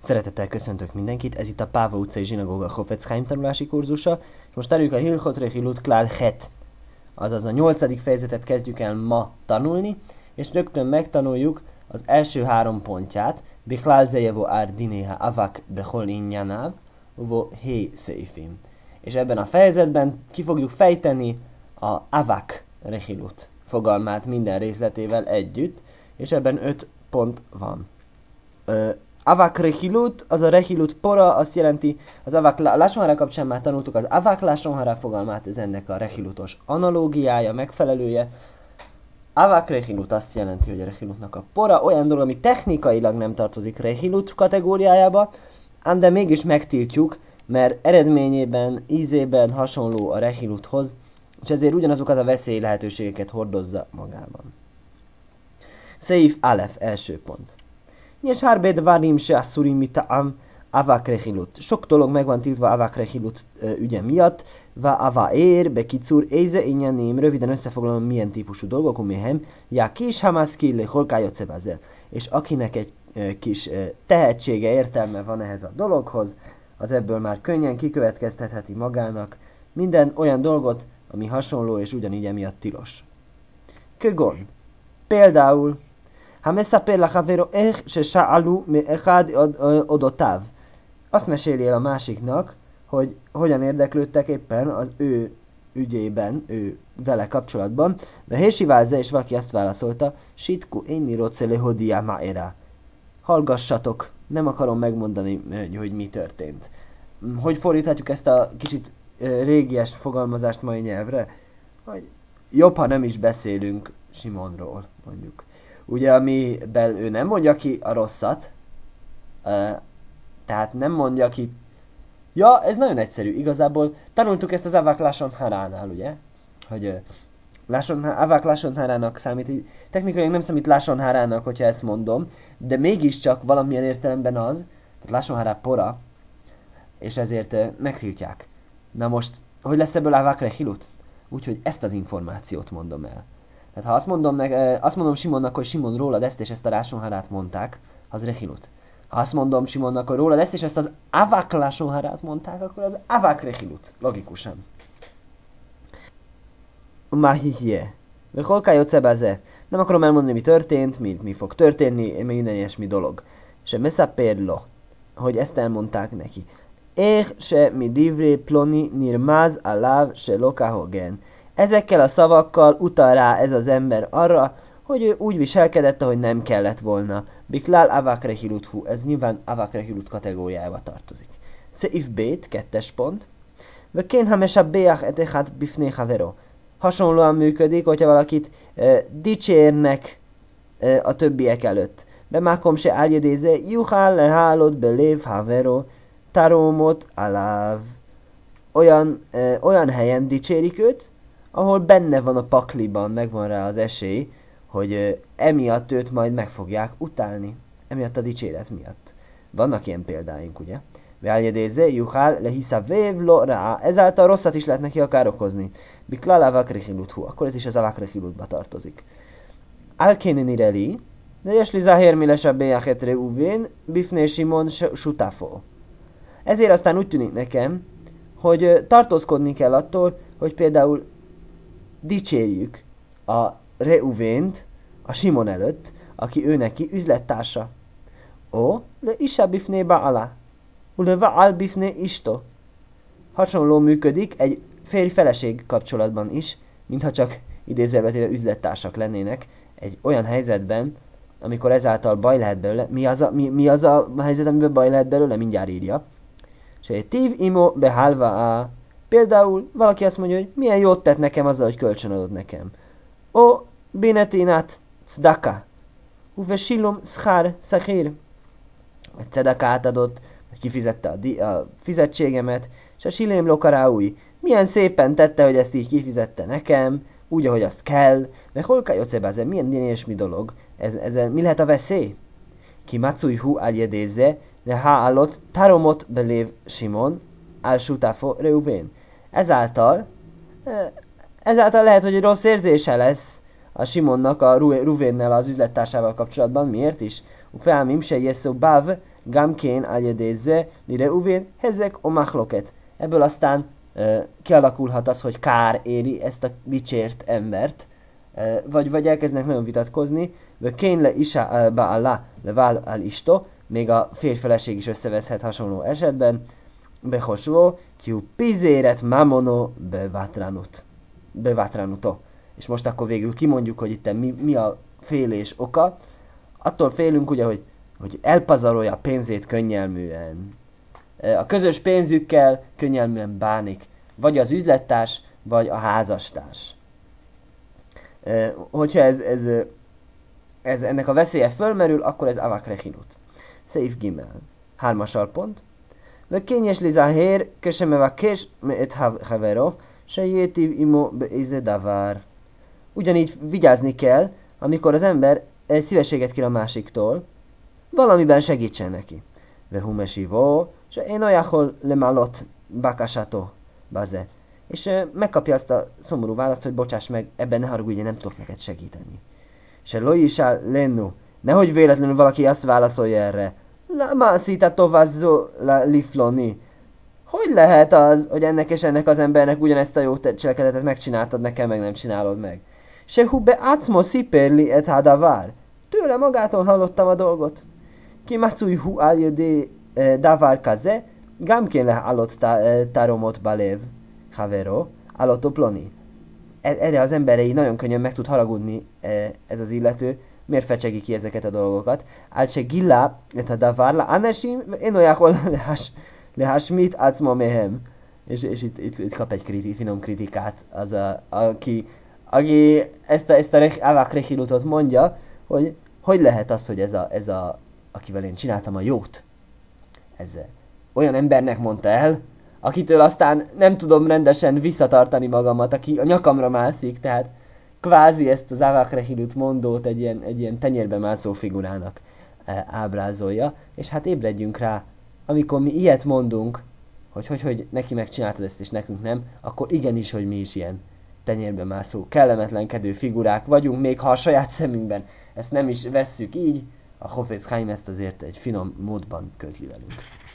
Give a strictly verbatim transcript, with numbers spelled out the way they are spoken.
Szeretettel köszöntök mindenkit, ez itt a Páva utcai zsinagóga Chofetz Chaim tanulási kurzusa, és most tanuljuk a Hilchot Rechilut Klál Het, azaz a nyolcadik fejezetet kezdjük el ma tanulni, és rögtön megtanuljuk az első három pontját, Bichlal Zejevo Ár Dinéha Avak Bechol Inyanáv, Uvo Hé Seifim. És ebben a fejezetben ki fogjuk fejteni a Avak Rechilut fogalmát minden részletével együtt, és ebben öt pont van. Ö, Avak rechilut, az a rechilut pora, azt jelenti, az avak lásonhara kapcsán már tanultuk az avak lásonhara fogalmát, ez ennek a rechilutos analógiája, megfelelője. Avak rechilut azt jelenti, hogy a rechilutnak a pora olyan dolog, ami technikailag nem tartozik rechilut kategóriájába, ám de mégis megtiltjuk, mert eredményében, ízében hasonló a rechiluthoz, és ezért ugyanazokat a veszély lehetőségeket hordozza magában. Seif Alef, első pont. És hárbe dvarim se asszurim mita'am avak rechilut. Sok dolog meg van tiltva avak rechilut ügye miatt. Va ava ér, bekicur, éze inyanim. Röviden összefoglalom, milyen típusú dolgok, uméhem. Ja kis hamaszki le holkájot szevazel. És akinek egy e, kis e, tehetsége, értelme van ehhez a dologhoz, az ebből már könnyen kikövetkeztetheti magának minden olyan dolgot, ami hasonló és ugyanígy emiatt tilos. Kögon. Például Ha meszaper lachavero ech se sa'alu me echad odotáv. Azt meséli el a másiknak, hogy hogyan érdeklődtek éppen az ő ügyében, ő vele kapcsolatban, de Hésiválze, és valaki azt válaszolta, Sitku énni rocele hodia ma'era. Hallgassatok, nem akarom megmondani, hogy mi történt. Hogy fordíthatjuk ezt a kicsit régies fogalmazást mai nyelvre? Hogy jobb, ha nem is beszélünk Simonról, mondjuk. Ugye, amiben ő nem mondja ki a rosszat, uh, tehát nem mondja ki... Ja, ez nagyon egyszerű. Igazából tanultuk ezt az Avak Lashon Haránál, ugye? Hogy uh, Lashon, Avak Lashon Harának számít, technikailag nem számít Lashon Harának, hogyha ezt mondom, de mégiscsak valamilyen értelemben az, tehát Lashon Hará pora, és ezért uh, megtiltják. Na most, hogy lesz ebből Avak Rechilut? Úgyhogy ezt az információt mondom el. Tehát ha azt mondom, meg, azt mondom Simonnak, hogy Simon rólad ezt és ezt a lásonharát mondták, az rechilut. Ha azt mondom Simonnak, hogy rólad ezt és ezt az avak lásonharát mondták, akkor az avak rechilut. Logikusan. Mahihje. Veholkájot szebaze. Nem akarom elmondani, mi történt, mi, mi fog történni, minden ilyesmi dolog. Se meszaperlo. Hogy ezt elmondták neki. Ech se mi divré ploni nirmaz alav se lokahogen. Ezekkel a szavakkal utal rá ez az ember arra, hogy ő úgy viselkedett, ahogy nem kellett volna. Biklál avak rechilut hu, ez nyilván avak rechilut kategóriájába tartozik. Seif bét, kettes pont. Vekén hamesa beach etechat bifné havero. Hasonlóan működik, hogyha valakit e, dicsérnek e, a többiek előtt. Bemákom se áljedéze, juhál lehálod belév havero, tarómot aláv. Olyan, e, olyan helyen dicsérik őt, ahol benne van a pakliban, megvan rá az esély, hogy uh, emiatt őt majd meg fogják utálni. Emiatt a dicséret miatt. Vannak ilyen példáink, ugye? Veáljedéze, juhál, lehisza vévlo rá. Ezáltal rosszat is lehet neki akár okozni. Biklál avak rechilut hu. Akkor ez is az avak rechilutba tartozik. Alkéni nireli, de jesli zahér mi lesabéjachet reuvén, bifné Simon sutafo. Ezért aztán úgy tűnik nekem, hogy uh, tartózkodni kell attól, hogy például dicsérjük a Reuvént a Simon előtt, aki ő neki üzlettársa. Ó, le isá bifné ba'ala, ule va'al bifné isto. Hasonló működik egy férj-feleség kapcsolatban is, mintha csak idézőjelbetéve üzlettársak lennének egy olyan helyzetben, amikor ezáltal baj lehet belőle. Mi az a, mi, mi az a helyzet, amiben baj lehet belőle? Mindjárt írja. Se tív imo behalva a. Például valaki azt mondja, hogy milyen jót tett nekem azzal, hogy kölcsönadod nekem. O binetinat cdaka. Uve silum szchár szachír. Vagy cedakát adott, vagy kifizette a, di- a fizetségemet, és a silém lokaráúj. Milyen szépen tette, hogy ezt így kifizette nekem, úgy, ahogy azt kell. Meg holká jocebáze, milyen ilyesmi dolog. Ez, ez, mi lehet a veszély? Ki macuj hu aljedéze, de hálott taromot belév Simon, al sutafo Reuvén. Ezáltal, ezáltal lehet, hogy rossz érzése lesz a Simonnak a Ruvénnel, az üzlettársával kapcsolatban. Miért is? Ufeámim se jesszó báv, Gamkén aljadézze, lire uvén, hezek o machloket. Ebből aztán uh, kialakulhat az, hogy kár éri ezt a dicsért embert, uh, vagy, vagy elkezdenek nagyon vitatkozni, vagy kén le isa ba'ala le vál al isto, még a férfeleség is összeveszhet hasonló esetben, behosvó, kiu pizéret mamono bevatranut. Bevatranuto. És most akkor végül kimondjuk, hogy itt mi, mi a félés oka. Attól félünk ugye, hogy, hogy elpazarolja a pénzét könnyelműen. A közös pénzükkel könnyelműen bánik. Vagy az üzlettárs, vagy a házastárs. Hogyha ez, ez, ez ennek a veszélye fölmerül, akkor ez avak rechilut. Seif gimel. Hármas alpont. Ve kényes lizahér, kösemeva kés me et havero, se jétív imo beéze davár. Ugyanígy vigyázni kell, amikor az ember egy szívességet kér a másiktól, valamiben segítsen neki. Ve humesi vo, se én olyahol lemalot bakasato baze. És uh, megkapja azt a szomorú választ, hogy bocsáss meg, ebben ne haragudj, nem tudok neked segíteni. Se loisál lennu, nehogy véletlenül valaki azt válaszolja erre. La masita tovazzo la lifloni. Hogy lehet az, hogy ennek és ennek az embernek ugyanezt a jó cselekedetet megcsináltad, nekem meg nem csinálod meg? Se hubbe acmo sziperli et hadavár. Tőle magától hallottam a dolgot. Ki macui hu aljödé davár kaze, gamkén le alott taromot balev. Havero, allotoploni. Erre az emberei nagyon könnyen meg tud haragudni ez az illető. Miért fecsegi ki ezeket a dolgokat? Álcse gilla, et a davárla, anesim, én olyahol lehasmit acmo mehem. És, és itt, itt, itt kap egy kriti, finom kritikát az, a, aki, aki ezt a, ezt a avak rechilutot mondja, hogy hogy lehet az, hogy ez a, ez a akivel én csináltam a jót, ez olyan embernek mondta el, akitől aztán nem tudom rendesen visszatartani magamat, aki a nyakamra mászik, tehát kvázi ezt az avak rechilut mondót egy ilyen, egy ilyen tenyérbe mászó figurának e, ábrázolja, és hát ébredjünk rá, amikor mi ilyet mondunk, hogy, hogy, hogy neki megcsináltad ezt, és nekünk nem, akkor igenis, hogy mi is ilyen tenyérbe mászó, kellemetlenkedő figurák vagyunk, még ha a saját szemünkben ezt nem is vesszük így, a Chofetz Chaim ezt azért egy finom módban közli velünk.